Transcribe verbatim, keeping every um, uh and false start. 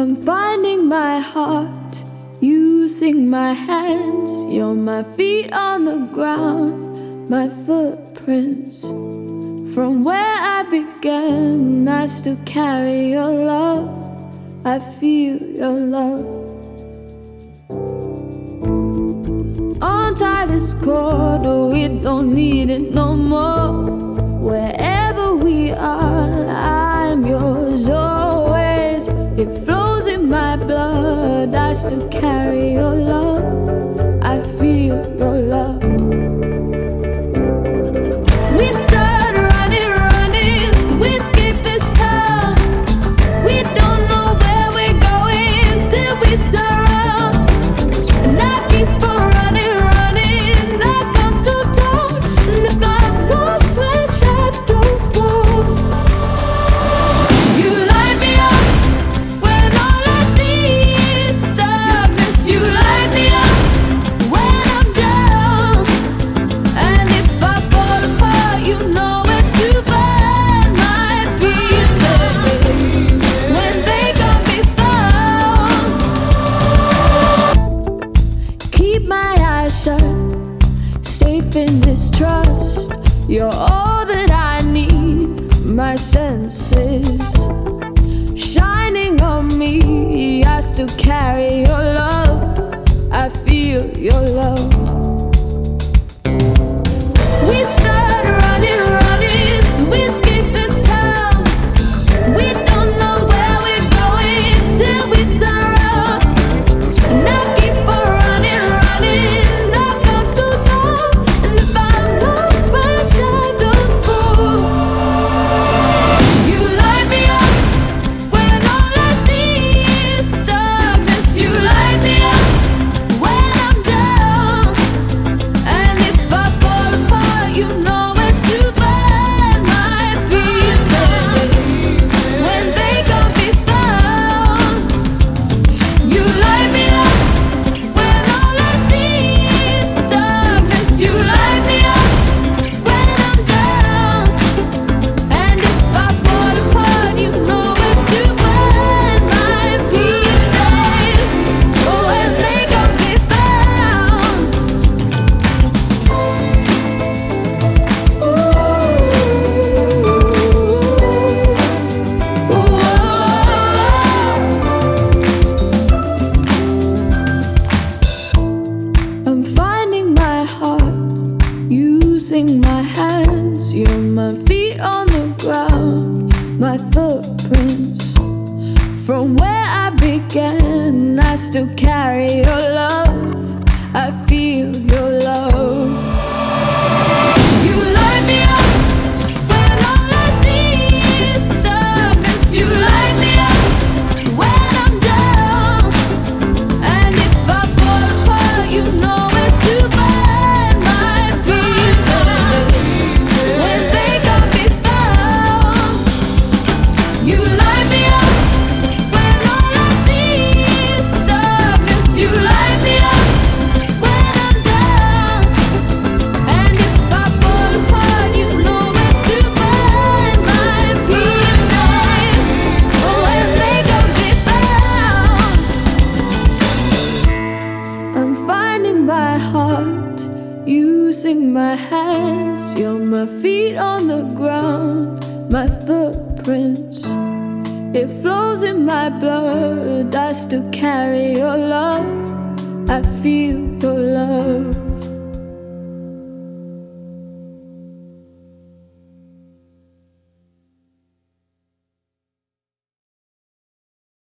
I'm finding my heart, using my hands. You're my feet on the ground, my footprints. From where I began, I still carry your love. I feel your love. Untie this cord, oh, we don't need it no more. Wherever we are, I'm yours always. It flows in my blood, I still carry your love. I feel your love. We start running, running to escape this town. We don't know where we're going till we turn around. And I keep on running, running, I can't slow down. Look, I'm lost where shadows fall. You light me up when all I see is darkness. You light me up when I'm down. And if I fall apart, you know where to find my pieces when they can't be found. Keep my eyes shut, safe in this trust. You're all that I need, my senses shining on me. I still carry your love. I feel your love. We start running, running to escape this town. We don't know where we're going till we turn around. And I keep on running, running, I can't slow down. And if I'm lost, my shadows fall. You light me up when all I see is darkness. You light me up when I'm down. And if I fall apart, you know where to find my pieces when they can't be found. You light me up when all I see is darkness. You light me up when I'm down. And if I fall apart, you know where to find my pieces when they can't be found. I'm finding my heart, using my hands. You're my feet on the ground, my footprints. From where I began, I still carry your love. I feel your love. You light me up when all I see is darkness. You light me up when I'm down. And if I fall apart, you know where to find my pieces when they can't be found. You light me up when all I see is darkness. You light me up when I'm down. And if I fall apart, you know where to find my pieces when they can't be found. I'm finding my heart, using my hands. You're my feet on the ground, my footprints. It flows in my blood, I still carry your love. I feel